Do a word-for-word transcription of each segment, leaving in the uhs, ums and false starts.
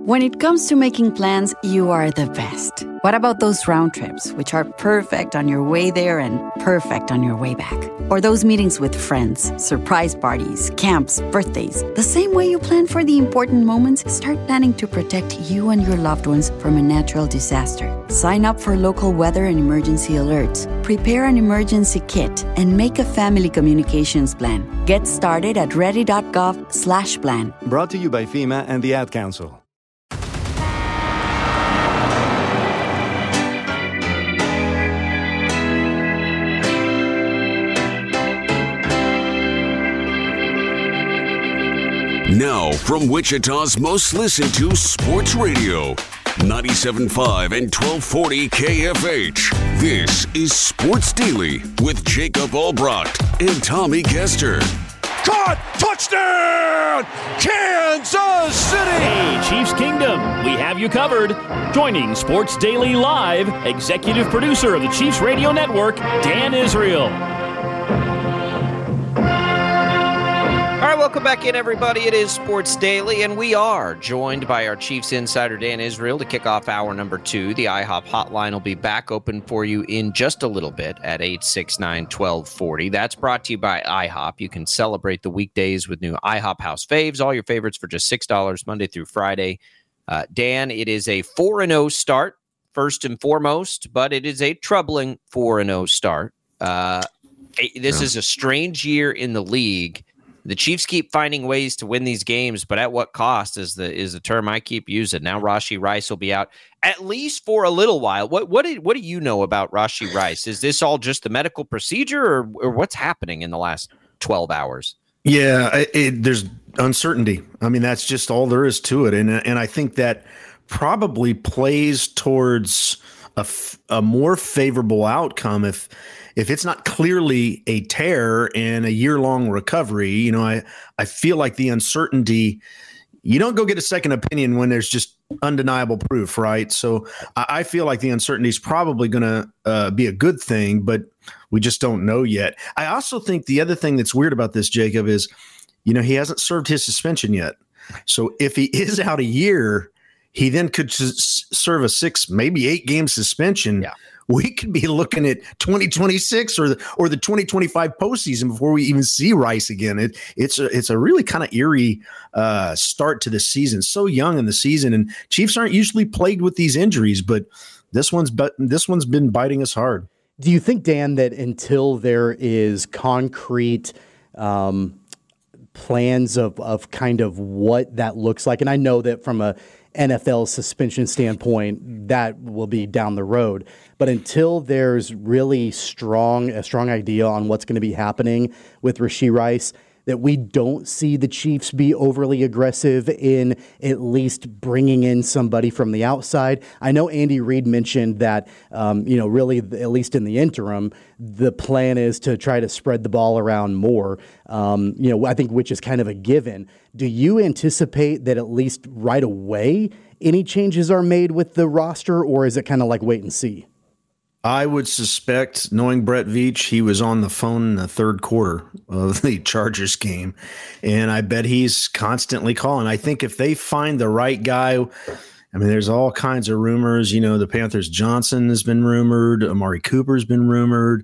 When it comes to making plans, you are the best. What about those round trips, which are perfect on your way there and perfect on your way back? Or those meetings with friends, surprise parties, camps, birthdays. The same way you plan for the important moments, start planning to protect you and your loved ones from a natural disaster. Sign up for local weather and emergency alerts. Prepare an emergency kit and make a family communications plan. Get started at ready.gov slash plan. Brought to you by FEMA and the Ad Council. Now, from Wichita's most listened to sports radio, ninety-seven point five and twelve forty K F H. This is Sports Daily with Jacob Albrecht and Tommy Kester. Caught! Touchdown! Kansas City! Hey, Chiefs Kingdom, we have you covered. Joining Sports Daily Live, executive producer of the Chiefs Radio Network, Dan Israel. All right, welcome back in, everybody. It is Sports Daily, and we are joined by our Chiefs insider, Dan Israel, to kick off hour number two. The IHOP hotline will be back open for you in just a little bit at eight six nine, one two four zero. That's brought to you by IHOP. You can celebrate the weekdays with new IHOP House Faves, all your favorites for just six dollars Monday through Friday. Uh, Dan, it is a four and oh start, first and foremost, but it is a troubling four and oh start. Uh, this is a strange year in the league. The Chiefs keep finding ways to win these games, but at what cost is the is the term I keep using. Now Rashee Rice will be out at least for a little while. What what did, what do you know about Rashee Rice? Is this all just the medical procedure, or, or what's happening in the last twelve hours? Yeah, it, it, there's uncertainty. I mean, that's just all there is to it, and and I think that probably plays towards a, f- a more favorable outcome if. If it's not clearly a tear and a year-long recovery. You know, I, I feel like the uncertainty, you don't go get a second opinion when there's just undeniable proof, right? So I, I feel like the uncertainty is probably going to uh, be a good thing, but we just don't know yet. I also think the other thing that's weird about this, Jacob, is, you know, he hasn't served his suspension yet. So if he is out a year, he then could s- serve a six, maybe eight-game suspension. Yeah. We could be looking at twenty twenty-six or the, or the twenty twenty-five postseason before we even see Rice again. It, it's a, it's a really kind of eerie uh, start to the season. So young in the season, and Chiefs aren't usually plagued with these injuries, but this one's but this one's been biting us hard. Do you think, Dan, that until there is concrete um, plans of of kind of what that looks like, and I know that from a N F L suspension standpoint, that will be down the road. But until there's really strong, a strong idea on what's going to be happening with Rashee Rice, that we don't see the Chiefs be overly aggressive in at least bringing in somebody from the outside. I know Andy Reid mentioned that, um, you know, really, at least in the interim, the plan is to try to spread the ball around more, um, you know, I think which is kind of a given. Do you anticipate that at least right away any changes are made with the roster, or is it kind of like wait and see? I would suspect, knowing Brett Veach, he was on the phone in the third quarter of the Chargers game, and I bet he's constantly calling. I think if they find the right guy, I mean, there's all kinds of rumors. You know, the Panthers' Johnson has been rumored. Amari Cooper's been rumored.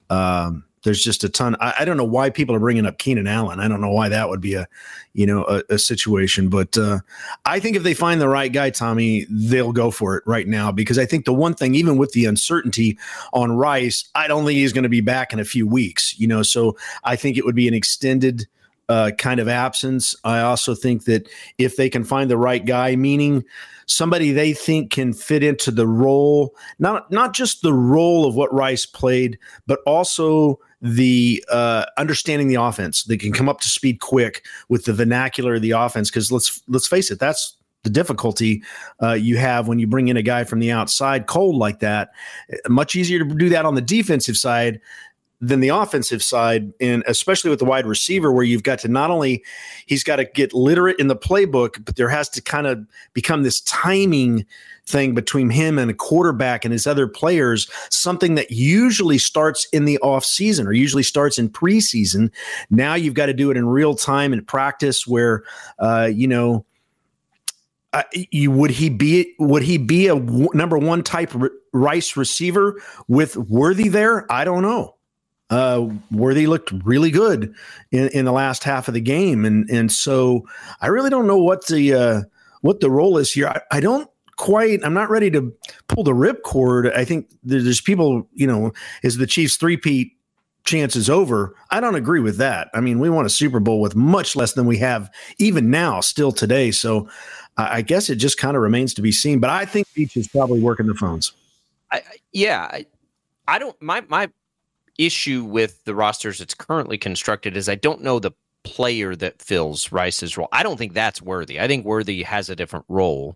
Um, there's just a ton. I, I don't know why people are bringing up Keenan Allen. I don't know why that would be a, you know, a, a situation. But uh, I think if they find the right guy, Tommy, they'll go for it right now. Because I think the one thing, even with the uncertainty on Rice, I don't think he's going to be back in a few weeks. You know, so I think it would be an extended uh, kind of absence. I also think that if they can find the right guy, meaning somebody they think can fit into the role, not not just the role of what Rice played, but also the uh, understanding the offense. They can come up to speed quick with the vernacular of the offense. Because let's let's face it, that's the difficulty uh, you have when you bring in a guy from the outside cold like that. Much easier to do that on the defensive side than the offensive side, and especially with the wide receiver, where you've got to not only he's got to get literate in the playbook, but there has to kind of become this timing thing between him and a quarterback and his other players, something that usually starts in the off season or usually starts in preseason. Now you've got to do it in real time in practice where, uh, you know, Uh, you would he be would he be a w- number one type r- Rice receiver with Worthy there? I don't know. Uh, Worthy looked really good in, in the last half of the game, and and so I really don't know what the uh, what the role is here. I, I don't quite. I'm not ready to pull the ripcord. I think there's people. You know, is the Chiefs three-peat chances over? I don't agree with that. I mean, we won a Super Bowl with much less than we have even now, still today. So I guess it just kind of remains to be seen. But I think Beach is probably working the phones. I, yeah, I, I don't. My my issue with the roster as it's currently constructed is I don't know the player that fills Rice's role. I don't think that's Worthy. I think Worthy has a different role.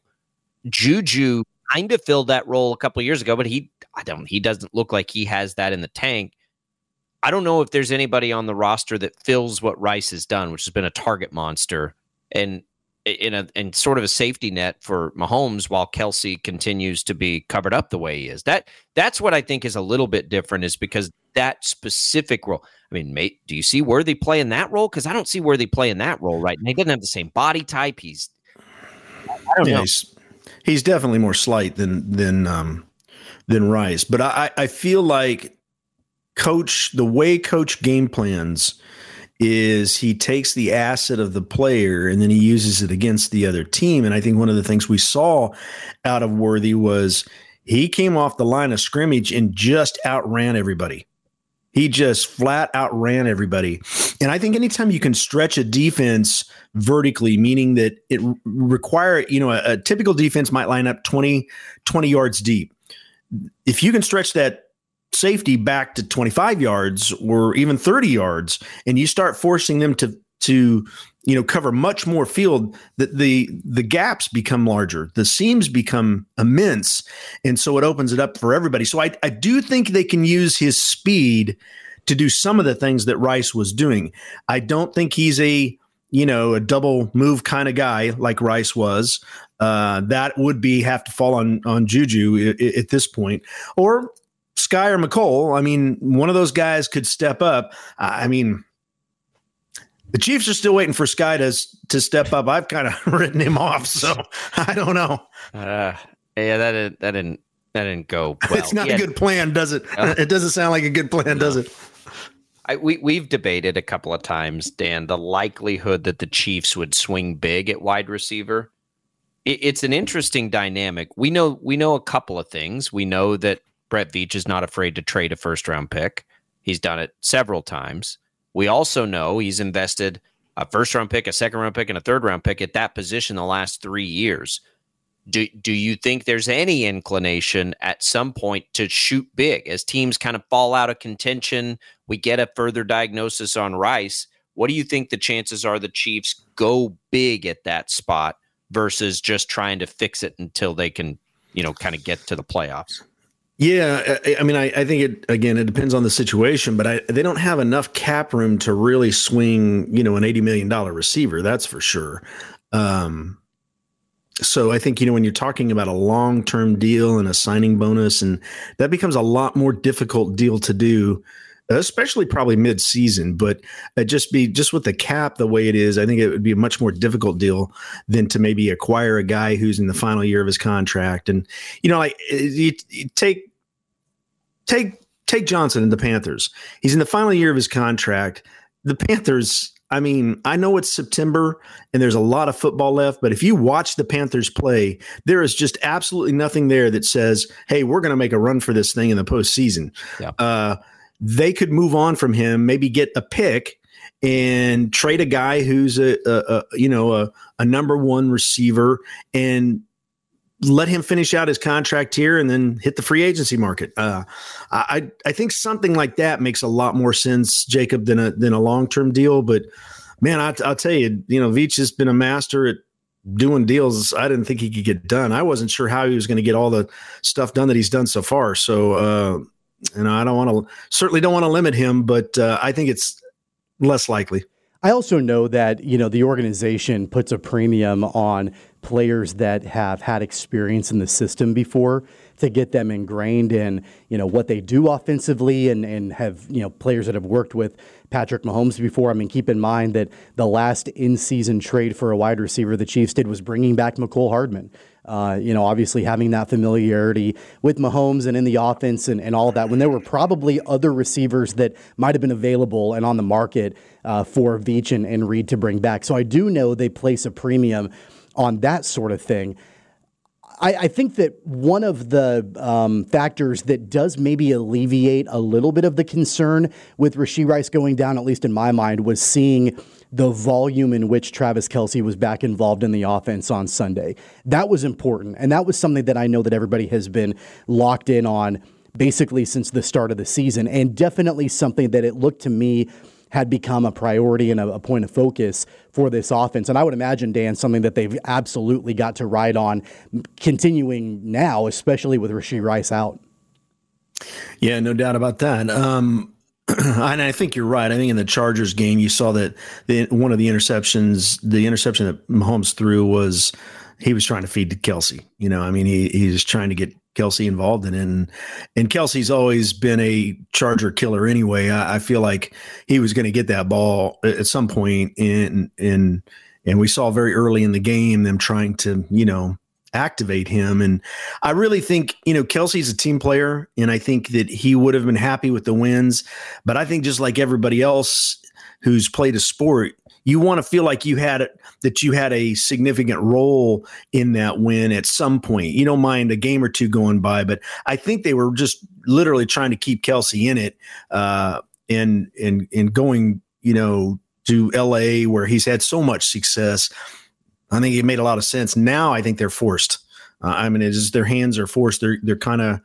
Juju kind of filled that role a couple of years ago, but he I don't. He doesn't look like he has that in the tank. I don't know if there's anybody on the roster that fills what Rice has done, which has been a target monster and in a in sort of a safety net for Mahomes while Kelsey continues to be covered up the way he is. That that's what I think is a little bit different, is because that specific role. I mean, mate, do you see Worthy playing that role? Because I don't see Worthy playing that role right now. He doesn't have the same body type. He's I don't yeah, know. He's, he's definitely more slight than than um, than Rice, but I I feel like Coach the way Coach game plans is he takes the asset of the player and then he uses it against the other team. And I think one of the things we saw out of Worthy was he came off the line of scrimmage and just outran everybody. He just flat outran everybody. And I think anytime you can stretch a defense vertically, meaning that it require, you know, a, a typical defense might line up twenty, twenty yards deep. If you can stretch that safety back to twenty-five yards or even thirty yards, and you start forcing them to to you know cover much more field, that the the gaps become larger, the seams become immense, and so it opens it up for everybody. So I I do think they can use his speed to do some of the things that Rice was doing. I don't think he's a you know a double move kind of guy like Rice was. Uh, that would be have to fall on on Juju at, at this point, or Sky or McCole. I mean, one of those guys could step up. I mean, the Chiefs are still waiting for Sky to, to step up. I've kind of written him off, so I don't know. Uh, yeah, that didn't, that didn't that didn't go well. It's not yeah. a good plan, does it? Uh, it doesn't sound like a good plan, does it? I, we, we've debated a couple of times, Dan, the likelihood that the Chiefs would swing big at wide receiver. It, it's an interesting dynamic. We know we know a couple of things. We know that Brett Veach is not afraid to trade a first-round pick. He's done it several times. We also know he's invested a first-round pick, a second-round pick, and a third-round pick at that position the last three years. Do, do you think there's any inclination at some point to shoot big as teams kind of fall out of contention? We get a further diagnosis on Rice. What do you think the chances are the Chiefs go big at that spot versus just trying to fix it until they can, you know, kind of get to the playoffs? Yeah, I, I mean, I, I think it again. It depends on the situation, but I, they don't have enough cap room to really swing, you know, an eighty million dollar receiver. That's for sure. Um, so I think you know when you're talking about a long term deal and a signing bonus, and that becomes a lot more difficult deal to do, especially probably mid season. But it just be just with the cap the way it is, I think it would be a much more difficult deal than to maybe acquire a guy who's in the final year of his contract. And you know, like you, you take take take Johnson and the Panthers. He's in the final year of his contract. The Panthers, I mean, I know it's September and there's a lot of football left, but if you watch the Panthers play, there is just absolutely nothing there that says, "Hey, we're going to make a run for this thing in the postseason." Yeah. Uh, they could move on from him, maybe get a pick and trade a guy who's a, a, a you know a, a number one receiver and let him finish out his contract here and then hit the free agency market. Uh, I I think something like that makes a lot more sense, Jacob, than a than a long term deal. But man, I, I'll tell you, you know, Veach has been a master at doing deals I didn't think he could get done. I wasn't sure how he was going to get all the stuff done that he's done so far. So. Uh, You know, I don't want to certainly don't want to limit him, but uh, I think it's less likely. I also know that, you know, the organization puts a premium on players that have had experience in the system before to get them ingrained in, you know, what they do offensively and, and have, you know, players that have worked with Patrick Mahomes before. I mean, keep in mind that the last in-season trade for a wide receiver the Chiefs did was bringing back Mecole Hardman. Uh, you know, obviously having that familiarity with Mahomes and in the offense and, and all of that, when there were probably other receivers that might have been available and on the market uh, for Veach and, and Reed to bring back. So I do know they place a premium on that sort of thing. I, I think that one of the um, factors that does maybe alleviate a little bit of the concern with Rashee Rice going down, at least in my mind, was seeing the volume in which Travis Kelce was back involved in the offense on Sunday. That was important, and that was something that I know that everybody has been locked in on basically since the start of the season, and definitely something that it looked to me had become a priority and a, a point of focus for this offense. And I would imagine, Dan, something that they've absolutely got to ride on continuing now, especially with Rashee Rice out. Yeah, no doubt about that. Um, and I think you're right. I think in the Chargers game, you saw that the, one of the interceptions, the interception that Mahomes threw was he was trying to feed to Kelce. You know, I mean, he he's trying to get Kelce involved in it. And, and Kelce's always been a Charger killer anyway. I, I feel like he was going to get that ball at some point in, in, and we saw very early in the game them trying to, you know, activate him. And I really think, you know, Kelce's a team player, and I think that he would have been happy with the wins. But I think just like everybody else who's played a sport, you want to feel like you had it, that you had a significant role in that win at some point. You don't mind a game or two going by, but I think they were just literally trying to keep Kelce in it, uh, and and and going, you know, to L A where he's had so much success. I think it made a lot of sense. Now I think they're forced. Uh, I mean, it's just their hands are forced. They're they're kind of.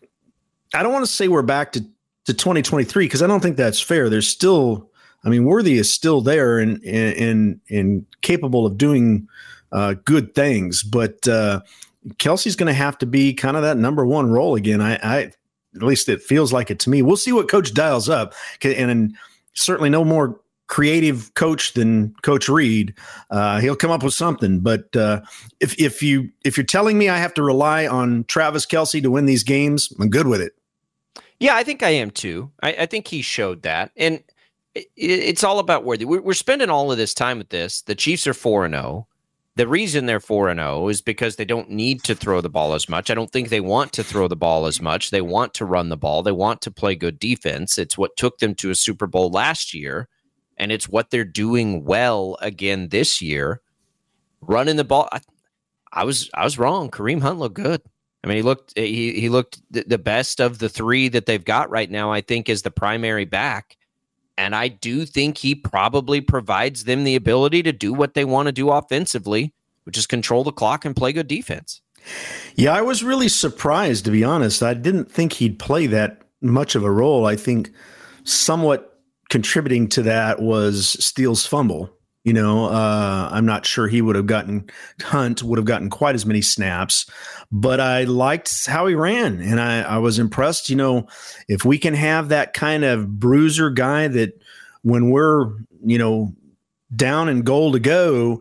I don't want to say we're back to to twenty twenty-three because I don't think that's fair. There's still. I mean, Worthy is still there and and and capable of doing uh, good things, but uh, Kelce's going to have to be kind of that number one role again. I, I at least it feels like it to me. We'll see what Coach dials up, and, and certainly no more creative coach than Coach Reed. Uh, he'll come up with something. But uh, if if you if you're telling me I have to rely on Travis Kelce to win these games, I'm good with it. Yeah, I think I am too. I, I think he showed that, and it's all about Worthy. We're spending all of this time with this. The Chiefs are four and oh. The reason they're four and oh is because they don't need to throw the ball as much. I don't think they want to throw the ball as much. They want to run the ball. They want to play good defense. It's what took them to a Super Bowl last year, and it's what they're doing well again this year. Running the ball. I, I was I was wrong. Kareem Hunt looked good. I mean, he looked he he looked the best of the three that they've got right now, I think, as the primary back. And I do think he probably provides them the ability to do what they want to do offensively, which is control the clock and play good defense. Yeah, I was really surprised, to be honest. I didn't think he'd play that much of a role. I think somewhat contributing to that was Steele's fumble. You know, uh, I'm not sure he would have gotten, Hunt would have gotten quite as many snaps, but I liked how he ran, and I, I was impressed. You know, if we can have that kind of bruiser guy that when we're, you know, down and goal to go,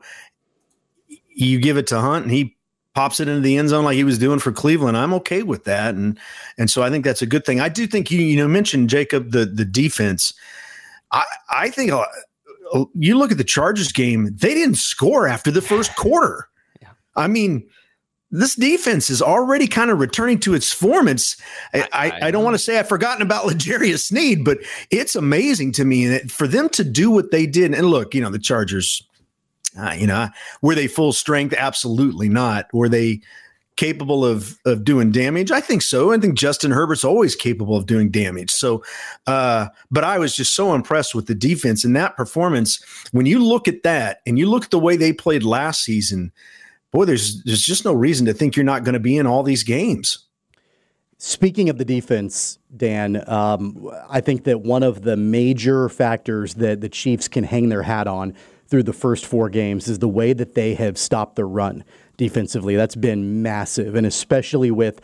you give it to Hunt and he pops it into the end zone like he was doing for Cleveland, I'm okay with that. And and so I think that's a good thing. I do think you, you know, mentioned, Jacob, the, the defense. I, I think – you look at the Chargers game, they didn't score after the first quarter. Yeah. I mean, this defense is already kind of returning to its form. It's, I, I, I don't want to say I've forgotten about L'Jarius Sneed, but it's amazing to me that for them to do what they did. And look, you know, the Chargers, uh, you know, were they full strength? Absolutely not. Were they capable of of doing damage? I think so. I think Justin Herbert's always capable of doing damage. So, uh, but I was just so impressed with the defense and that performance. When you look at that and you look at the way they played last season, boy, there's there's just no reason to think you're not going to be in all these games. Speaking of the defense, Dan, um, I think that one of the major factors that the Chiefs can hang their hat on through the first four games is the way that they have stopped the run defensively. That's been massive, and especially with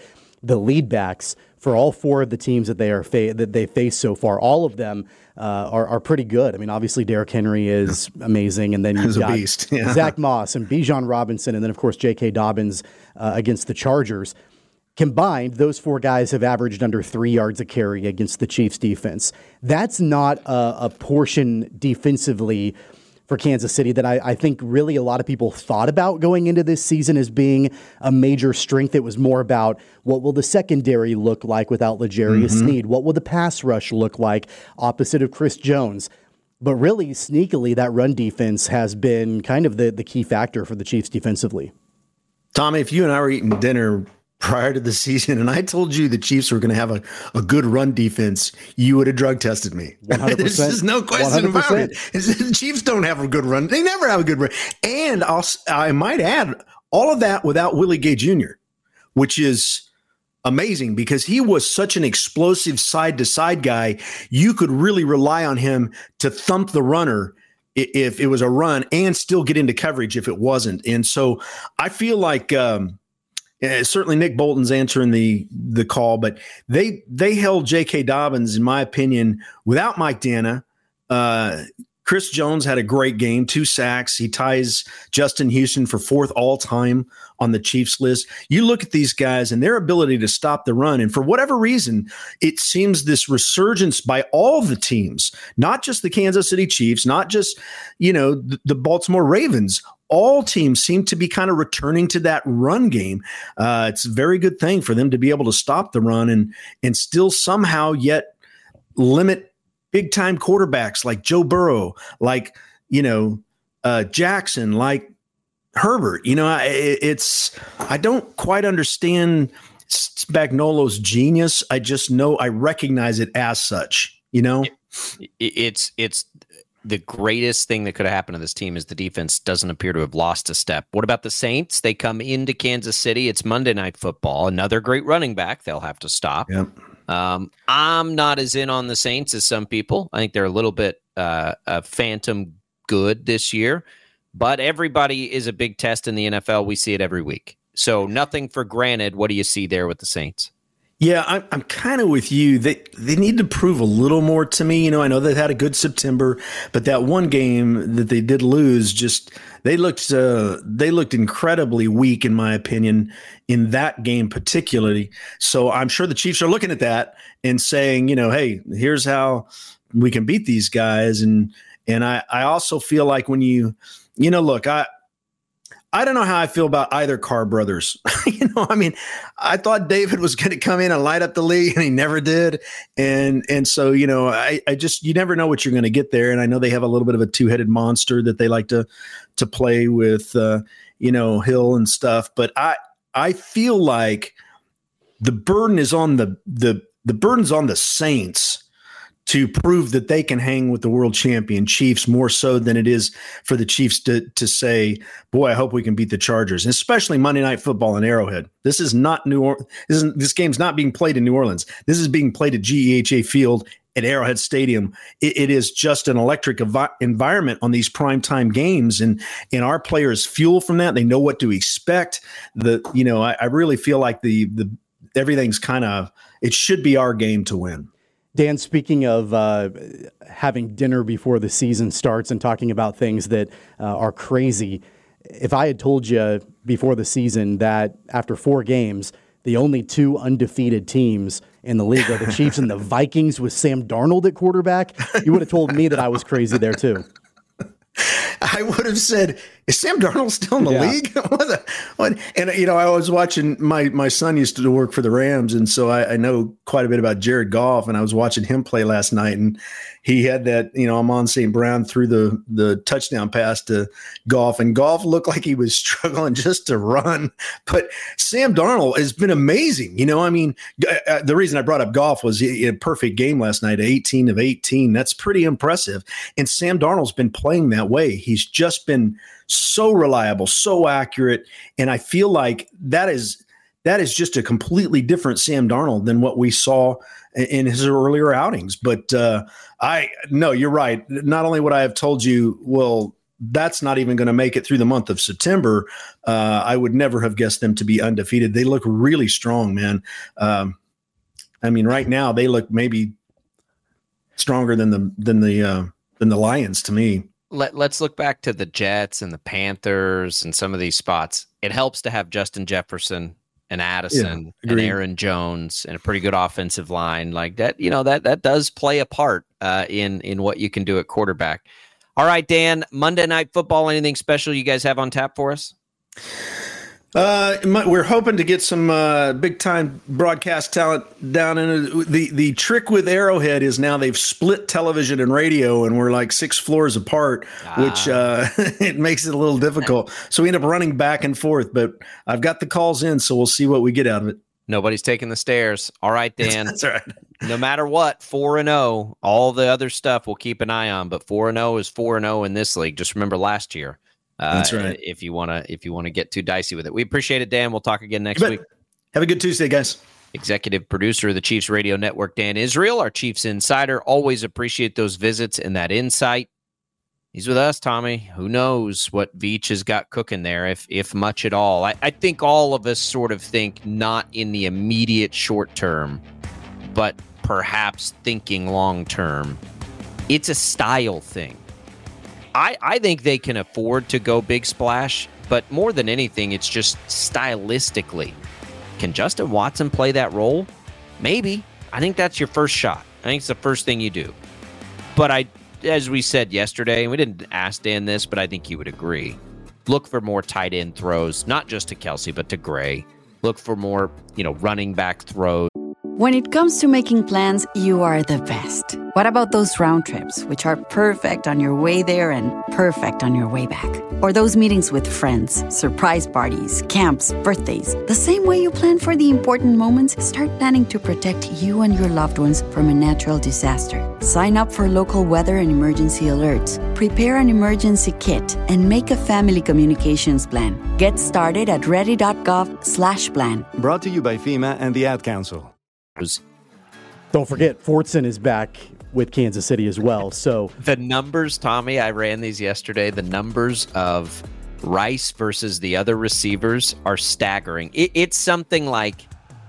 the lead backs for all four of the teams that they are fa- that they face so far. All of them uh, are are pretty good. I mean, obviously Derrick Henry is amazing, and then you've got yeah. Zach Moss and Bijan Robinson, and then of course J K. Dobbins uh, against the Chargers. Combined, those four guys have averaged under three yards a carry against the Chiefs defense. That's not a, a portion defensively for Kansas City that I, I think really a lot of people thought about going into this season as being a major strength. It was more about what will the secondary look like without L'Jarius mm-hmm. Sneed? What will the pass rush look like opposite of Chris Jones? But really, sneakily, that run defense has been kind of the, the key factor for the Chiefs defensively. Tommy, if you and I were eating dinner prior to the season and I told you the Chiefs were going to have a, a good run defense, you would have drug tested me. one hundred percent. There's no question about it. The Chiefs don't have a good run. They never have a good run. And I'll, I might add all of that without Willie Gay Junior, which is amazing because he was such an explosive side-to-side guy. You could really rely on him to thump the runner if it was a run and still get into coverage if it wasn't. And so I feel like um, – Uh, certainly Nick Bolton's answering the the call, but they they held J K. Dobbins, in my opinion, without Mike Danna. Uh, Chris Jones had a great game, two sacks. He ties Justin Houston for fourth all-time on the Chiefs list. You look at these guys and their ability to stop the run, and for whatever reason, it seems this resurgence by all the teams, not just the Kansas City Chiefs, not just, you know, the, the Baltimore Ravens. All teams seem to be kind of returning to that run game. Uh, it's a very good thing for them to be able to stop the run and and still somehow yet limit big-time quarterbacks like Joe Burrow, like, you know, uh, Jackson, like Herbert. You know, I, it's I don't quite understand Spagnuolo's genius. I just know I recognize it as such, you know? It's it's the greatest thing that could have happened to this team is the defense doesn't appear to have lost a step. What about the Saints? They come into Kansas City. It's Monday Night Football. Another great running back they'll have to stop. Yep. Um, I'm not as in on the Saints as some people. I think they're a little bit uh, a phantom good this year. But everybody is a big test in the N F L. We see it every week. So nothing for granted. What do you see there with the Saints? Yeah, I'm, I'm kind of with you. They they need to prove a little more to me. You know, I know they had a good September, but that one game that they did lose, just they looked uh, they looked incredibly weak, in my opinion, in that game particularly. So I'm sure the Chiefs are looking at that and saying, you know, hey, here's how we can beat these guys. And and I, I also feel like when you, you know, look, I. I don't know how I feel about either Carr brothers. you know, I mean, I thought David was going to come in and light up the league, and he never did. And and so, you know, I, I just you never know what you're going to get there. And I know they have a little bit of a two-headed monster that they like to to play with, uh, you know, Hill and stuff. But I I feel like the burden is on the the the burden's on the Saints to prove that they can hang with the world champion Chiefs more so than it is for the Chiefs to to say, boy, I hope we can beat the Chargers, and especially Monday Night Football in Arrowhead. This is not New Orleans. This, isn't, this game's not being played in New Orleans. This is being played at G E H A Field at Arrowhead Stadium. It, it is just an electric evi- environment on these primetime games, and and our players fuel from that. They know what to expect. The you know, I, I really feel like the the everything's kind of it should be our game to win. Dan, speaking of uh, having dinner before the season starts and talking about things that uh, are crazy, if I had told you before the season that after four games, the only two undefeated teams in the league are the Chiefs and the Vikings with Sam Darnold at quarterback, you would have told me that I was crazy there too. I would have said, is Sam Darnold still in the yeah. league? what the, what? And, you know, I was watching, my my son used to work for the Rams, and so I, I know quite a bit about Jared Goff, and I was watching him play last night, and he had that, you know, Amon Saint Brown threw the, the touchdown pass to Goff, and Goff looked like he was struggling just to run. But Sam Darnold has been amazing. You know, I mean, uh, the reason I brought up Goff was he had a perfect game last night, eighteen of eighteen. That's pretty impressive. And Sam Darnold's been playing that way. He's just been so reliable, so accurate. And I feel like that is that is just a completely different Sam Darnold than what we saw in his earlier outings. But uh, I no, you're right. Not only would I have told you, well, that's not even going to make it through the month of September. Uh, I would never have guessed them to be undefeated. They look really strong, man. Um, I mean, right now they look maybe stronger than the than the uh, than the Lions to me. Let, let's look back to the Jets and the Panthers and some of these spots. It helps to have Justin Jefferson and Addison yeah, and Aaron Jones and a pretty good offensive line like that. You know, that that does play a part uh, in in what you can do at quarterback. All right, Dan, Monday Night Football, anything special you guys have on tap for us? Uh, we're hoping to get some uh, big time broadcast talent down in the the trick with Arrowhead is now they've split television and radio, and we're like six floors apart, ah. which uh, it makes it a little difficult. So we end up running back and forth. But I've got the calls in, so we'll see what we get out of it. Nobody's taking the stairs. All right, Dan. That's right. No matter what, four and zero. All the other stuff we'll keep an eye on, but four and zero is four and zero in this league. Just remember last year. Uh, That's right. If you want to, if you want to get too dicey with it, we appreciate it, Dan. We'll talk again next week. Have a good Tuesday, guys. Executive producer of the Chiefs Radio Network, Dan Israel, our Chiefs insider. Always appreciate those visits and that insight. He's with us, Tommy. Who knows what Veach has got cooking there, if if much at all. I, I think all of us sort of think not in the immediate short term, but perhaps thinking long term. It's a style thing. I, I think they can afford to go big splash, but more than anything, it's just stylistically. Can Justin Watson play that role? Maybe. I think that's your first shot. I think it's the first thing you do. But I, as we said yesterday, and we didn't ask Dan this, but I think you would agree. Look for more tight end throws, not just to Kelsey, but to Gray. Look for more, you know, running back throws. When it comes to making plans, you are the best. What about those round trips, which are perfect on your way there and perfect on your way back? Or those meetings with friends, surprise parties, camps, birthdays. The same way you plan for the important moments, start planning to protect you and your loved ones from a natural disaster. Sign up for local weather and emergency alerts. Prepare an emergency kit and make a family communications plan. Get started at ready.gov slash plan. Brought to you by FEMA and the Ad Council. Don't forget, Fortson is back with Kansas City as well. So the numbers, Tommy, I ran these yesterday. The numbers of Rice versus the other receivers are staggering. It, it's something like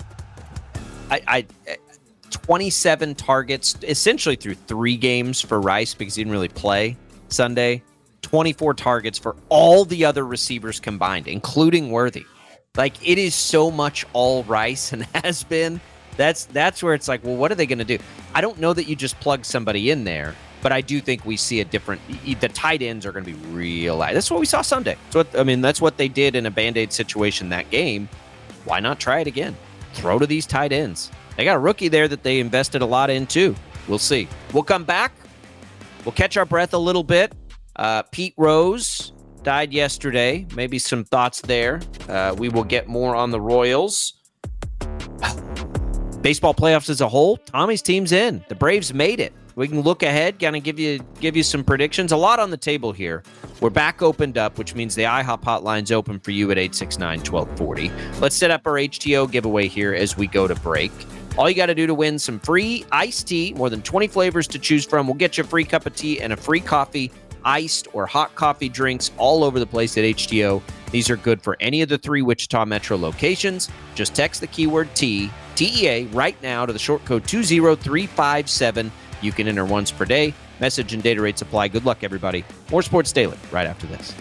I, I twenty-seven targets, essentially through three games for Rice because he didn't really play Sunday. twenty-four targets for all the other receivers combined, including Worthy. Like, it is so much all Rice and has been. That's that's where it's like, well, what are they going to do? I don't know that you just plug somebody in there, but I do think we see a different. The tight ends are going to be real. That's what we saw Sunday. That's what I mean. That's what they did in a Band-Aid situation that game. Why not try it again? Throw to these tight ends. They got a rookie there that they invested a lot in too. We'll see. We'll come back. We'll catch our breath a little bit. Uh, Pete Rose died yesterday. Maybe some thoughts there. Uh, we will get more on the Royals. Baseball playoffs as a whole, Tommy's team's in. The Braves made it. We can look ahead, kind of give you give you some predictions. A lot on the table here. We're back opened up, which means the IHOP hotline's open for you at eight six nine, one two four zero. Let's set up our H T O giveaway here as we go to break. All you got to do to win some free iced tea, more than twenty flavors to choose from. We'll get you a free cup of tea and a free coffee, iced or hot coffee drinks all over the place at H T O. These are good for any of the three Wichita Metro locations. Just text the keyword T, T E A, right now to the short code two zero three five seven. You can enter once per day. Message and data rates apply. Good luck, everybody. More Sports Daily right after this.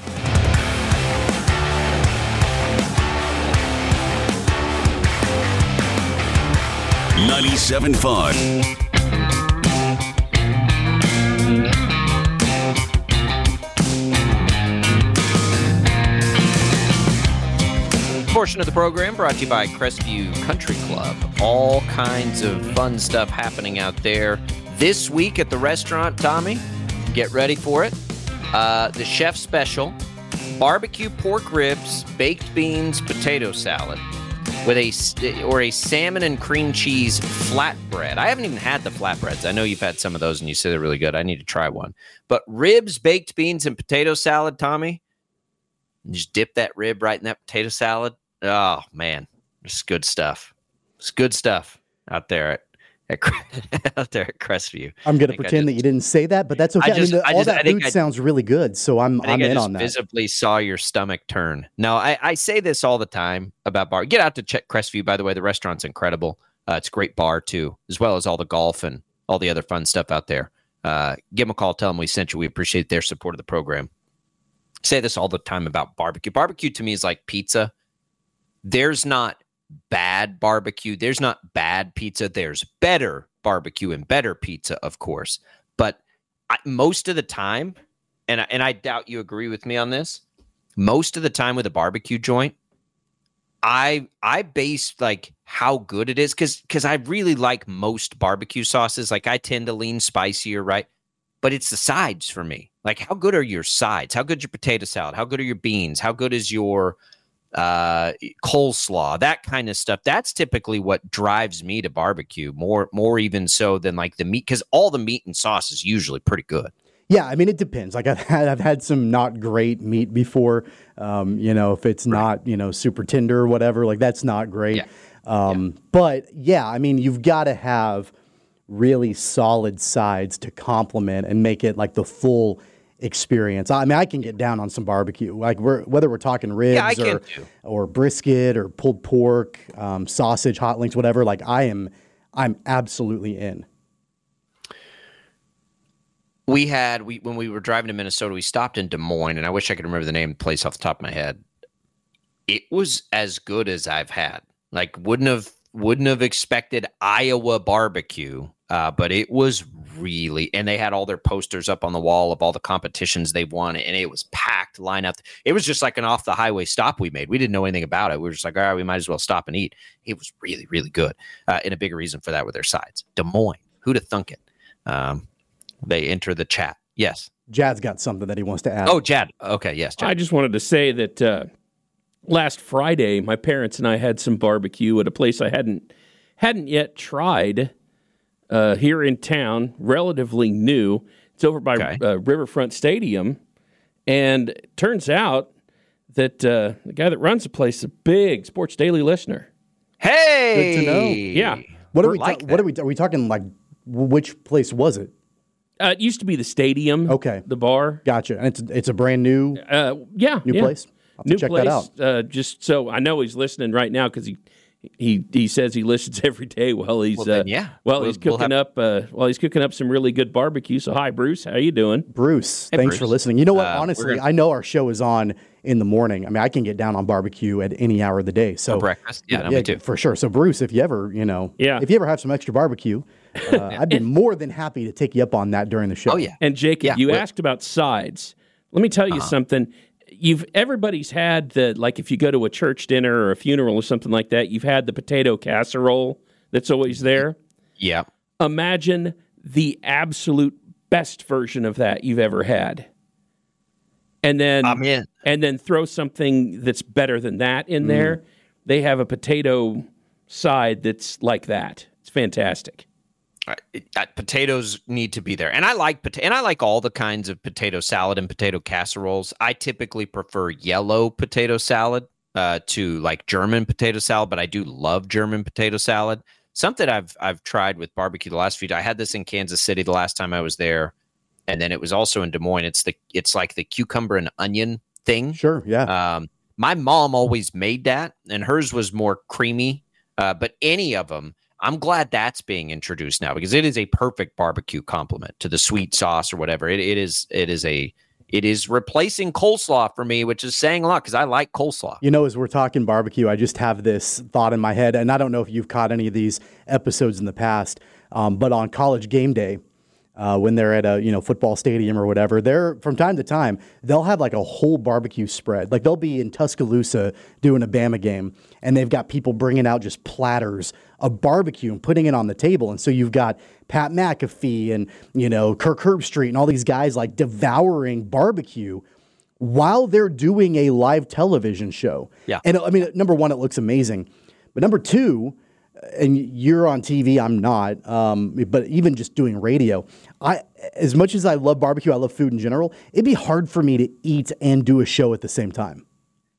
ninety-seven point five. Portion of the program brought to you by Crestview Country Club. All kinds of fun stuff happening out there this week at the restaurant, Tommy. Get ready for it. Uh, the chef special, barbecue pork ribs, baked beans, potato salad, with a or a salmon and cream cheese flatbread. I haven't even had the flatbreads. I know you've had some of those and you say they're really good. I need to try one. But ribs, baked beans, and potato salad, Tommy, just dip that rib right in that potato salad. Oh, man, it's good stuff. It's good stuff out there at at, out there at Crestview. I'm going to pretend just, that you didn't say that, but that's okay. I, just, I mean, the, I all just, that food I, sounds really good, so I'm I think I'm I in just on that. Visibly saw your stomach turn. No, I, I say this all the time about bar. Get out to check Crestview. By the way, the restaurant's incredible. Uh, it's a great bar too, as well as all the golf and all the other fun stuff out there. Uh, give them a call. Tell them we sent you. We appreciate their support of the program. I say this all the time about barbecue. Barbecue to me is like pizza. There's not bad barbecue. There's not bad pizza. There's better barbecue and better pizza, of course. But I, most of the time, and I, and I doubt you agree with me on this, most of the time with a barbecue joint, I I base like how good it is because because I really like most barbecue sauces. Like I tend to lean spicier, right? But it's the sides for me. Like how good are your sides? How good's your potato salad? How good are your beans? How good is your uh, coleslaw? That kind of stuff. That's typically what drives me to barbecue more more even so than like the meat because all the meat and sauce is usually pretty good. Yeah, I mean, it depends. Like I've had, I've had some not great meat before. Um, you know, if it's right. not, you know, super tender or whatever, like that's not great. Yeah. Um, yeah. But yeah, I mean, you've got to have really solid sides to complement and make it like the full experience. I mean, I can get down on some barbecue, like we're, whether we're talking ribs yeah, or or brisket or pulled pork, um, sausage, hot links, whatever. Like I am, I'm absolutely in. We had, we when we were driving to Minnesota, we stopped in Des Moines, and I wish I could remember the name of the place off the top of my head. It was as good as I've had. Like, wouldn't have wouldn't have expected Iowa barbecue, uh, but it was really, and they had all their posters up on the wall of all the competitions they've won, and it was packed lineup. It was just like an off-the-highway stop we made. We didn't know anything about it. We were just like, all right, we might as well stop and eat. It was really, really good. Uh, and a big reason for that were their sides. Des Moines, who'd have thunk it? Um, They enter the chat. Yes. Jad's got something that he wants to add. Oh, Jad. Okay, yes, Jad. I just wanted to say that uh, last Friday, my parents and I had some barbecue at a place I hadn't hadn't yet tried uh, here in town, relatively new. It's over by okay. uh, Riverfront Stadium. And it turns out that uh, the guy that runs the place is a big Sports Daily listener. Hey! Good to know. Yeah. What are we, like ta- what are we, are we talking like, which place was it? Uh, it used to be the stadium. Okay. The bar. Gotcha. And it's it's a brand new uh, yeah, new yeah. place? I'll have new to check place, that out. Uh, just so I know he's listening right now because he, he he says he listens every day while he's well, then, uh, yeah. while we'll, he's cooking we'll have... up uh, while he's cooking up some really good barbecue. So hi, Bruce. How you doing? Bruce, hey, thanks Bruce. for listening. You know what? Uh, Honestly, gonna... I know our show is on in the morning. I mean, I can get down on barbecue at any hour of the day. So for breakfast, yeah, no, yeah, me too. For sure. So Bruce, if you ever, you know, yeah. if you ever have some extra barbecue, uh, I'd be more than happy to take you up on that during the show. Oh yeah. And Jacob, yeah, you but... asked about sides. Let me tell you uh-huh. something. You've everybody's had the like if you go to a church dinner or a funeral or something like that, you've had the potato casserole that's always there. Yeah. Imagine the absolute best version of that you've ever had. And then I'm in. and then throw something that's better than that in mm. there. They have a potato side that's like that. It's fantastic. Uh, it, uh, potatoes need to be there, and I like pota- and I like all the kinds of potato salad and potato casseroles. I typically prefer yellow potato salad uh, to like German potato salad, but I do love German potato salad. Something I've I've tried with barbecue the last few days. I had this in Kansas City the last time I was there, and then it was also in Des Moines. It's the it's like the cucumber and onion thing. Sure, yeah. Um, my mom always made that, and hers was more creamy. Uh, but any of them. I'm glad that's being introduced now because it is a perfect barbecue complement to the sweet sauce or whatever. It, it is it is a it is replacing coleslaw for me, which is saying a lot because I like coleslaw. You know, as we're talking barbecue, I just have this thought in my head, and I don't know if you've caught any of these episodes in the past, um, but on College Game Day, uh, when they're at a you know football stadium or whatever, they're from time to time they'll have like a whole barbecue spread. Like they'll be in Tuscaloosa doing a Bama game, and they've got people bringing out just platters of barbecue and putting it on the table. And so you've got Pat McAfee and, you know, Kirk Herbstreit and all these guys like devouring barbecue while they're doing a live television show. Yeah. And I mean, number one, it looks amazing. But number two, and you're on T V, I'm not, um, but even just doing radio, I as much as I love barbecue, I love food in general, it'd be hard for me to eat and do a show at the same time.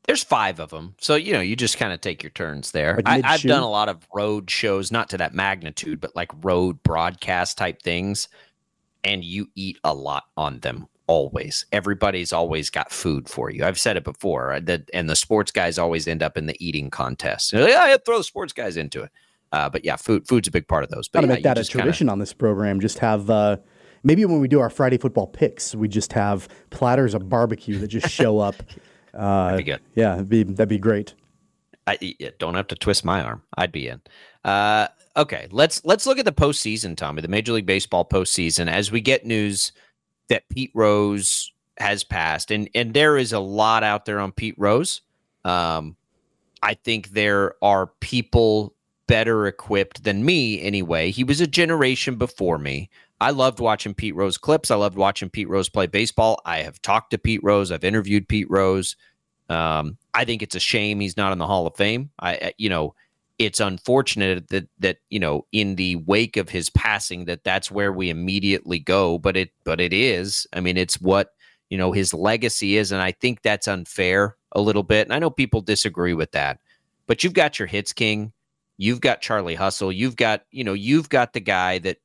There's five of them. So, you know, you just kind of take your turns there. Like I, I've mid-shoe? done a lot of road shows, not to that magnitude, but like road broadcast type things. And you eat a lot on them always. Everybody's always got food for you. I've said it before. That, and the sports guys always end up in the eating contest. Like, yeah, throw the sports guys into it. Uh, but yeah, food food's a big part of those. But Gotta yeah, make that a just kinda- tradition on this program. Just have uh, maybe when we do our Friday football picks, we just have platters of barbecue that just show up. Uh, That'd be good. Yeah, that'd be, that'd be great. I yeah, don't have to twist my arm. I'd be in. Uh, okay, let's let's look at the postseason, Tommy. The Major League Baseball postseason. As we get news that Pete Rose has passed, and and there is a lot out there on Pete Rose. Um, I think there are people better equipped than me. Anyway, he was a generation before me. I loved watching Pete Rose clips. I loved watching Pete Rose play baseball. I have talked to Pete Rose. I've interviewed Pete Rose. Um, I think it's a shame he's not in the Hall of Fame. I, you know, it's unfortunate that that you know, in the wake of his passing, that that's where we immediately go. But it, but it is. I mean, it's what you know his legacy is, and I think that's unfair a little bit. And I know people disagree with that, but you've got your hits king, you've got Charlie Hustle, you've got you know, you've got the guy that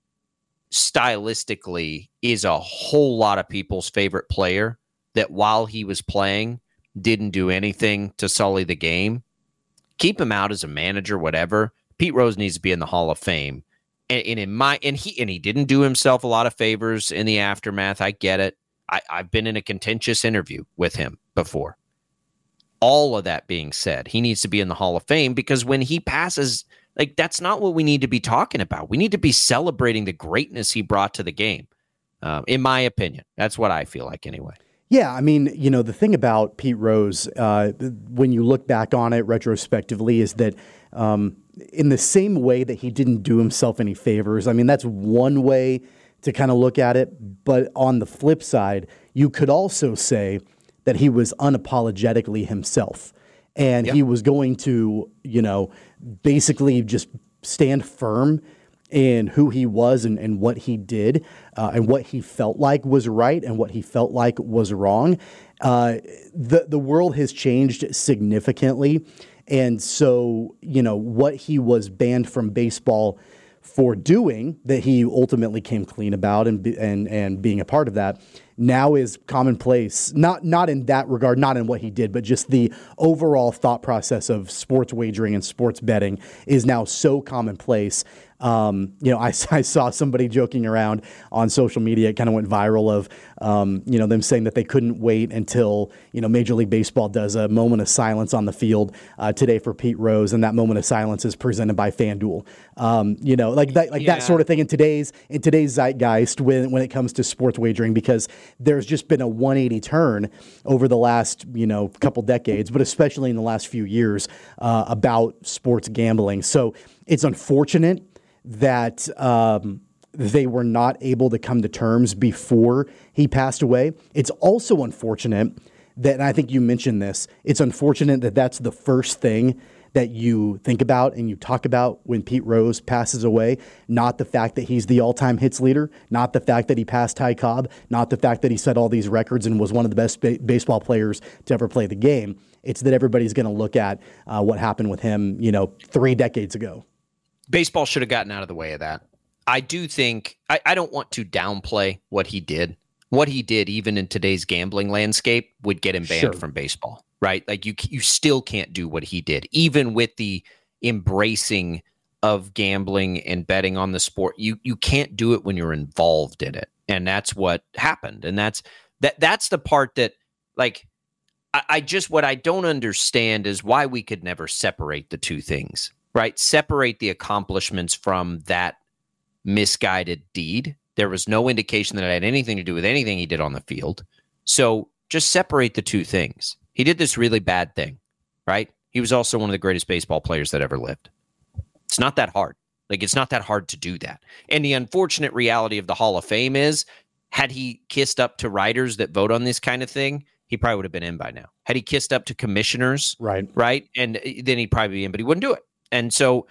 stylistically is a whole lot of people's favorite player that while he was playing didn't do anything to sully the game. Keep him out as a manager, whatever. Pete Rose needs to be in the Hall of Fame. And, and in my and he and he didn't do himself a lot of favors in the aftermath. I get it. I, I've been in a contentious interview with him before. All of that being said, he needs to be in the Hall of Fame because when he passes, like, that's not what we need to be talking about. We need to be celebrating the greatness he brought to the game, um, in my opinion. That's what I feel like anyway. Yeah, I mean, you know, the thing about Pete Rose, uh, when you look back on it retrospectively, is that um, in the same way that he didn't do himself any favors, I mean, that's one way to kind of look at it. But on the flip side, you could also say that he was unapologetically himself. And Yep. he was going to, you know, basically just stand firm in who he was and, and what he did uh, and what he felt like was right and what he felt like was wrong. Uh, the, the world has changed significantly. And so, you know, what he was banned from baseball for doing, that he ultimately came clean about and be, and and being a part of that, now is commonplace. Not not in that regard, not in what he did, but just the overall thought process of sports wagering and sports betting is now so commonplace. Um, you know, I, I saw somebody joking around on social media. It kind of went viral of, um, you know, them saying that they couldn't wait until, you know, Major League Baseball does a moment of silence on the field uh, today for Pete Rose. And that moment of silence is presented by FanDuel. Um, you know, like that, like Yeah. that sort of thing in today's, in today's zeitgeist when, when it comes to sports wagering, because there's just been a one eighty turn over the last, you know, couple decades, but especially in the last few years uh, about sports gambling. So it's unfortunate that um, they were not able to come to terms before he passed away. It's also unfortunate that, and I think you mentioned this, it's unfortunate that that's the first thing that you think about and you talk about when Pete Rose passes away, not the fact that he's the all-time hits leader, not the fact that he passed Ty Cobb, not the fact that he set all these records and was one of the best ba- baseball players to ever play the game. It's that everybody's going to look at uh, what happened with him, you know, three decades ago. Baseball should have gotten out of the way of that. I do think, I, I don't want to downplay what he did. What he did, even in today's gambling landscape, would get him banned Sure. from baseball, right? Like you you still can't do what he did, even with the embracing of gambling and betting on the sport. You you can't do it when you're involved in it. And that's what happened. And that's that that's the part that, like, I, I just, what I don't understand is why we could never separate the two things. Right? Separate the accomplishments from that misguided deed. There was no indication that it had anything to do with anything he did on the field. So just separate the two things. He did this really bad thing, right? He was also one of the greatest baseball players that ever lived. It's not that hard. Like, it's not that hard to do that. And the unfortunate reality of the Hall of Fame is, had he kissed up to writers that vote on this kind of thing, he probably would have been in by now. Had he kissed up to commissioners, Right. right? And then he'd probably be in, but he wouldn't do it. And so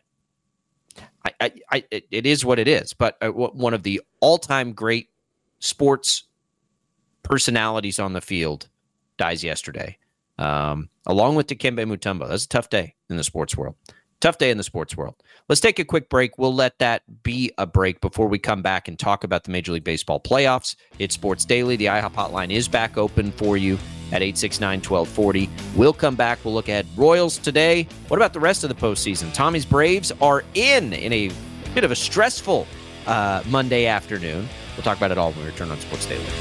I, I, I, it is what it is. But one of the all-time great sports personalities on the field dies yesterday. um, along with Dikembe Mutombo. That's a tough day in the sports world. Tough day in the sports world. Let's take a quick break. We'll let that be a break before we come back and talk about the Major League Baseball playoffs. It's Sports Daily. The IHOP hotline is back open for you at eight six nine, one two four zero. We'll come back. We'll look at Royals today. What about the rest of the postseason? Tommy's Braves are in in a bit of a stressful uh, Monday afternoon. We'll talk about it all when we return on Sports Daily.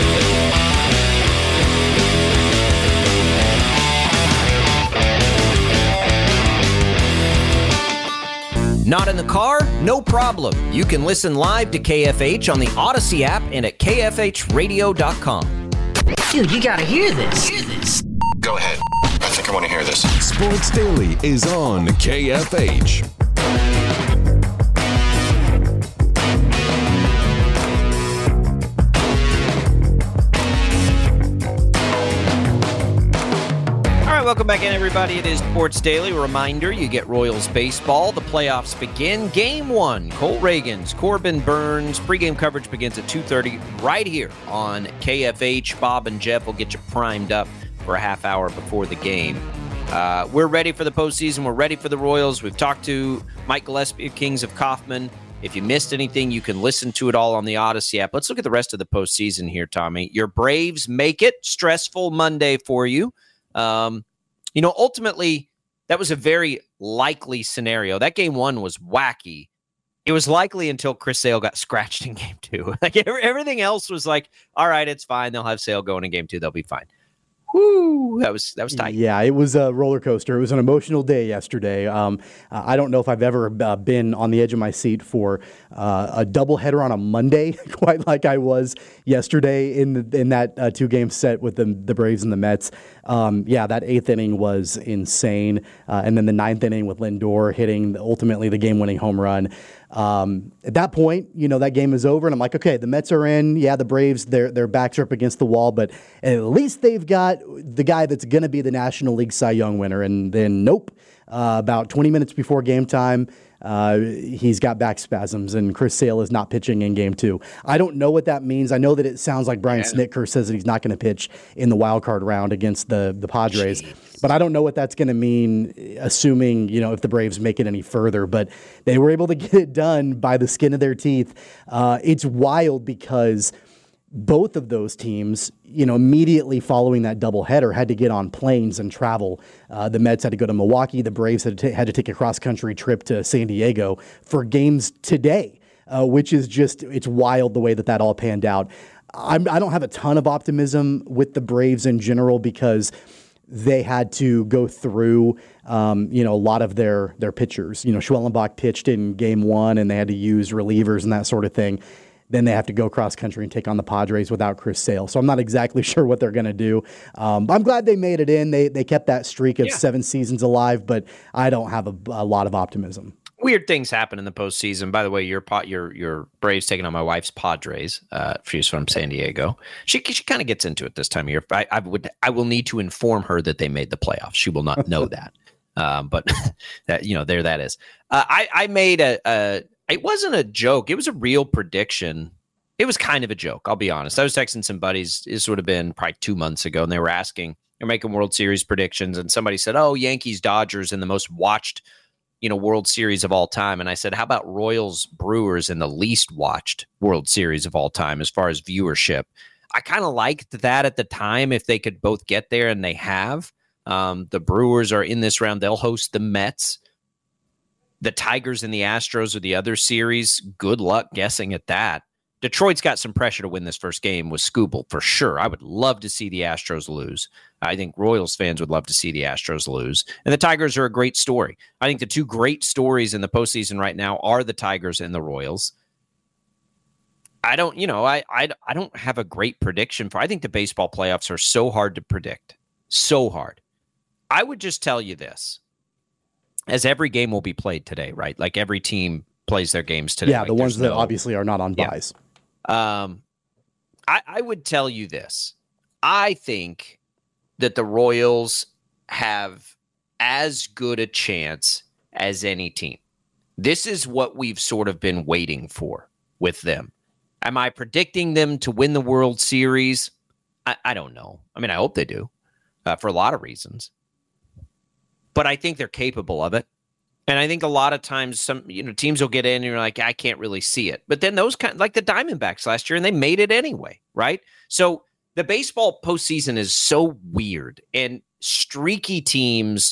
Not in the car? No problem. You can listen live to K F H on the Odyssey app and at K F H radio dot com. Dude, you gotta hear this. Hear this. Go ahead. I think I want to hear this. Sports Daily is on K F H. Welcome back in, everybody. It is Sports Daily. Reminder, you get Royals baseball. The playoffs begin. Game one, Cole Reagans, Corbin Burns. Pregame coverage begins at two thirty right here on K F H. Bob and Jeff will get you primed up for a half hour before the game. Uh, we're ready for the postseason. We're ready for the Royals. We've talked to Mike Gillespie of Kings of Kaufman. If you missed anything, you can listen to it all on the Odyssey app. Let's look at the rest of the postseason here, Tommy. Your Braves make it. Stressful Monday for you. Um, You know, ultimately, that was a very likely scenario. That game one was wacky. It was likely until Chris Sale got scratched in game two. Like everything else was like, all right, it's fine. They'll have Sale going in game two. They'll be fine. Whoo, that was that was tight. Yeah, it was a roller coaster. It was an emotional day yesterday. Um, I don't know if I've ever uh, been on the edge of my seat for uh, a doubleheader on a Monday, quite like I was yesterday in the, in that uh, two-game set with the the Braves and the Mets. Um, yeah, that eighth inning was insane, uh, and then the ninth inning with Lindor hitting the, ultimately the game-winning home run. Um, at that point, you know, that game is over, and I'm like, okay, the Mets are in. Yeah, the Braves, their their backs are up against the wall, but at least they've got the guy that's going to be the National League Cy Young winner. And then, nope, uh, about twenty minutes before game time, uh, he's got back spasms, and Chris Sale is not pitching in game two. I don't know what that means. I know that it sounds like Brian yeah. Snitker says that he's not going to pitch in the wild card round against the the Padres. Jeez. But I don't know what that's going to mean, assuming, you know, if the Braves make it any further. But they were able to get it done by the skin of their teeth. Uh, it's wild because both of those teams, you know, immediately following that doubleheader had to get on planes and travel. Uh, the Mets had to go to Milwaukee. The Braves had to, t- had to take a cross-country trip to San Diego for games today, uh, which is just, it's wild the way that that all panned out. I'm, I don't have a ton of optimism with the Braves in general because they had to go through, um, you know, a lot of their their pitchers. You know, Schwellenbach pitched in game one, and they had to use relievers and that sort of thing. Then they have to go cross country and take on the Padres without Chris Sale. So I'm not exactly sure what they're going to do. Um, I'm glad they made it in. They they kept that streak of yeah. seven seasons alive, but I don't have a, a lot of optimism. Weird things happen in the postseason. By the way, your pot, your your Braves taking on my wife's Padres. Uh, she's from San Diego. She she kind of gets into it this time of year. I, I would I will need to inform her that they made the playoffs. She will not know that. Um, but that you know, there that is. Uh, I I made a, a. It wasn't a joke. It was a real prediction. It was kind of a joke. I'll be honest. I was texting some buddies. This would have been probably two months ago, and they were asking. They're making World Series predictions, and somebody said, "Oh, Yankees Dodgers in the most watched." you know, World Series of all time. And I said, how about Royals Brewers in the least watched World Series of all time as far as viewership? I kind of liked that at the time if they could both get there, and they have. Um, the Brewers are in this round. They'll host the Mets. The Tigers and the Astros are the other series. Good luck guessing at that. Detroit's got some pressure to win this first game with Skubal for sure. I would love to see the Astros lose. I think Royals fans would love to see the Astros lose. And the Tigers are a great story. I think the two great stories in the postseason right now are the Tigers and the Royals. I don't, you know, I, I, I don't have a great prediction for. I think the baseball playoffs are so hard to predict. So hard. I would just tell you this. As every game will be played today, right? Like every team plays their games today. Yeah, like the ones that no, obviously are not on buys. Yeah. Um, I, I would tell you this. I think that the Royals have as good a chance as any team. This is what we've sort of been waiting for with them. Am I predicting them to win the World Series? I, I don't know. I mean, I hope they do. uh, for a lot of reasons. But I think they're capable of it. And I think a lot of times some, you know, teams will get in and you're like, I can't really see it. But then those kind like the Diamondbacks last year, and they made it anyway, right? So the baseball postseason is so weird, and streaky teams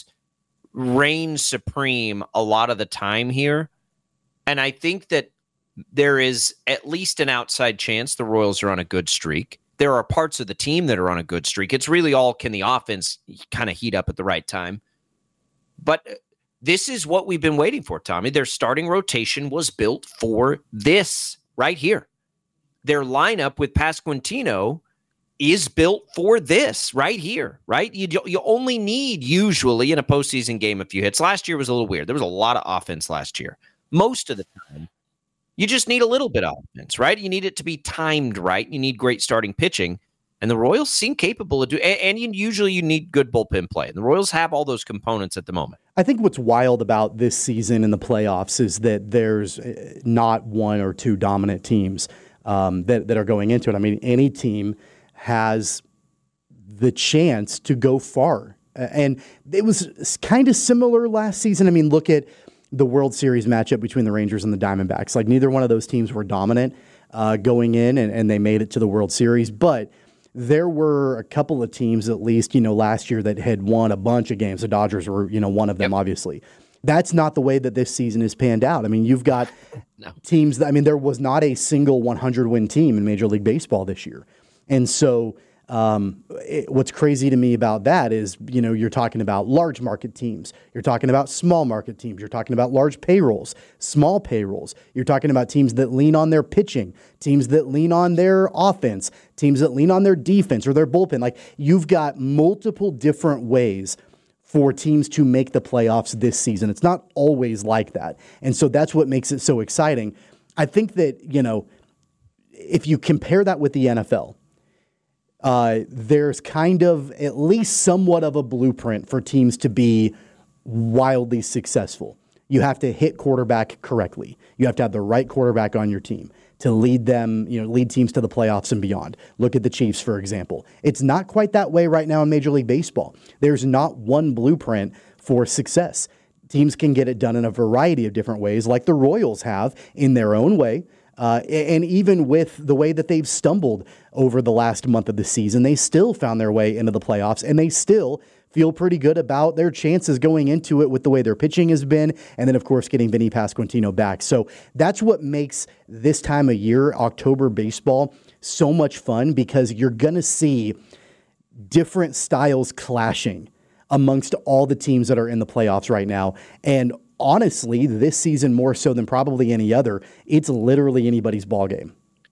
reign supreme a lot of the time here. And I think that there is at least an outside chance the Royals are on a good streak. There are parts of the team that are on a good streak. It's really all, can the offense kind of heat up at the right time? But this is what we've been waiting for, Tommy. Their starting rotation was built for this right here. Their lineup with Pasquantino is built for this right here, right? You you only need usually in a postseason game a few hits. Last year was a little weird. There was a lot of offense last year. Most of the time, you just need a little bit of offense, right? You need it to be timed right. You need great starting pitching. And the Royals seem capable of doing, and, and you, usually you need good bullpen play. And the Royals have all those components at the moment. I think what's wild about this season in the playoffs is that there's not one or two dominant teams um, that, that are going into it. I mean, any team has the chance to go far. And it was kind of similar last season. I mean, look at the World Series matchup between the Rangers and the Diamondbacks. Like, neither one of those teams were dominant uh, going in, and, and they made it to the World Series. But there were a couple of teams, at least, you know, last year that had won a bunch of games. The Dodgers were, you know, one of them, yep. Obviously. That's not the way that this season is panned out. I mean, you've got no. teams that, I mean, there was not a single one hundred win team in Major League Baseball this year. And so um, it, what's crazy to me about that is, you know, you're talking about large market teams. You're talking about small market teams. You're talking about large payrolls, small payrolls. You're talking about teams that lean on their pitching, teams that lean on their offense, teams that lean on their defense or their bullpen. Like, you've got multiple different ways for teams to make the playoffs this season. It's not always like that. And so that's what makes it so exciting. I think that, you know, if you compare that with the N F L, Uh, there's kind of at least somewhat of a blueprint for teams to be wildly successful. You have to hit quarterback correctly. You have to have the right quarterback on your team to lead them, you know, lead teams to the playoffs and beyond. Look at the Chiefs, for example. It's not quite that way right now in Major League Baseball. There's not one blueprint for success. Teams can get it done in a variety of different ways, like the Royals have in their own way. Uh, and even with the way that they've stumbled over the last month of the season, they still found their way into the playoffs, and they still feel pretty good about their chances going into it with the way their pitching has been, and then, of course, getting Vinny Pasquantino back. So that's what makes this time of year, October baseball, so much fun, because you're going to see different styles clashing amongst all the teams that are in the playoffs right now. And honestly, this season more so than probably any other, it's literally anybody's ball game.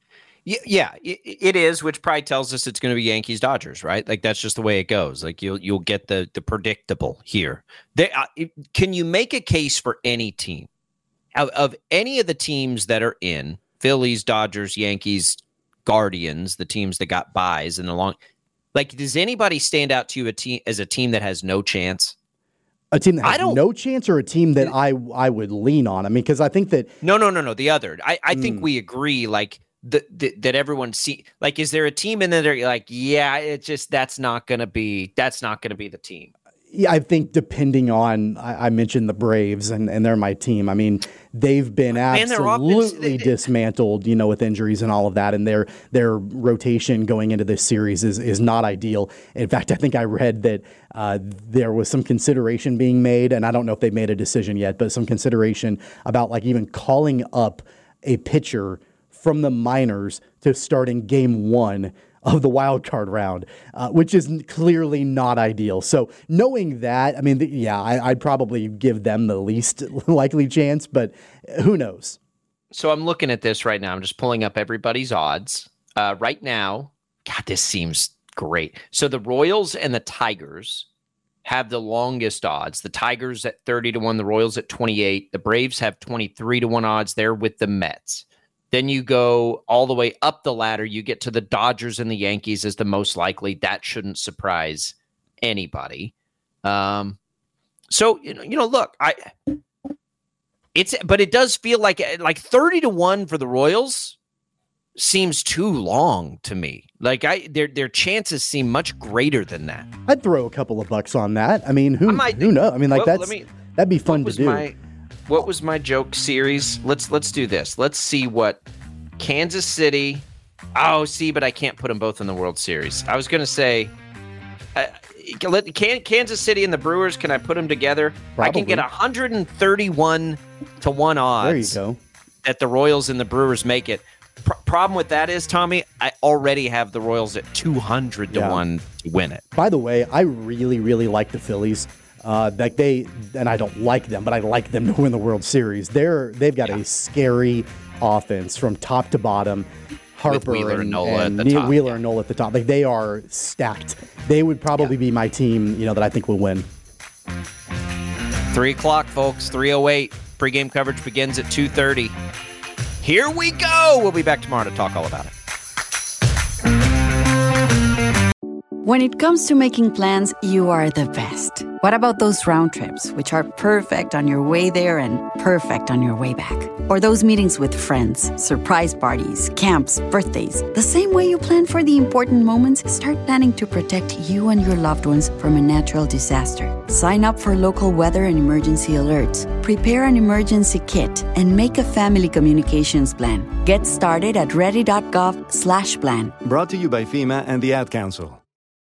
Yeah, it is, which probably tells us it's going to be Yankees Dodgers, right? Like, that's just the way it goes. Like, you'll you'll get the the predictable here. They, uh, can you make a case for any team of, of any of the teams that are in Phillies, Dodgers, Yankees, Guardians, the teams that got buys in the long? Like, does anybody stand out to you a team as a team that has no chance? A team that has no chance, or a team that I I would lean on? I mean, because I think that no, no, no, no. The other, I, I mm. think we agree. Like the, the, that everyone see. Like, is there a team in there that you're like, yeah, it just that's not gonna be that's not gonna be the team. Yeah, I think depending on, I, I mentioned the Braves, and, and they're my team. I mean, they've been absolutely dismantled, you know, with injuries and all of that, and their their rotation going into this series is is not ideal. In fact, I think I read that uh, there was some consideration being made, and I don't know if they've made a decision yet, but some consideration about like even calling up a pitcher from the minors to start in game one of the wild card round, uh, which is clearly not ideal. So knowing that, I mean, the, yeah, I, I'd probably give them the least likely chance, but who knows? So I'm looking at this right now. I'm just pulling up everybody's odds. Uh, right now, God, this seems great. So the Royals and the Tigers have the longest odds. The Tigers at thirty to one, the Royals at twenty-eight. The Braves have twenty-three to one odds. They're with the Mets. Then you go all the way up the ladder. You get to the Dodgers and the Yankees as the most likely. That shouldn't surprise anybody. Um, so, you know, you know, look, I it's but it does feel like like thirty to one for the Royals seems too long to me. Like I, their their chances seem much greater than that. I'd throw a couple of bucks on that. I mean, who, I might, who knows? I mean, like well, that's me, that'd be fun to do. My, what was my joke series? Let's let's do this. Let's see what Kansas City. Oh, see, but I can't put them both in the World Series. I was going to say, uh, can, Kansas City and the Brewers, can I put them together? Probably. I can get one hundred thirty-one to one odds. There you go. That the Royals and the Brewers make it. Pro- problem with that is, Tommy, I already have the Royals at two hundred to one to win it. By the way, I really, really like the Phillies. Uh, like they, and I don't like them, but I like them to win the World Series. They're they've got yeah. a scary offense from top to bottom. Harper With Wheeler and, and Nola and at the top. Wheeler yeah. and Nola at the top. Like they are stacked. They would probably yeah. be my team, you know, that I think will win. Three o'clock, folks. three oh eight. Pre-game coverage begins at two thirty. Here we go. We'll be back tomorrow to talk all about it. When it comes to making plans, you are the best. What about those round trips, which are perfect on your way there and perfect on your way back? Or those meetings with friends, surprise parties, camps, birthdays. The same way you plan for the important moments, start planning to protect you and your loved ones from a natural disaster. Sign up for local weather and emergency alerts. Prepare an emergency kit and make a family communications plan. Get started at ready.gov slash plan. Brought to you by FEMA and the Ad Council.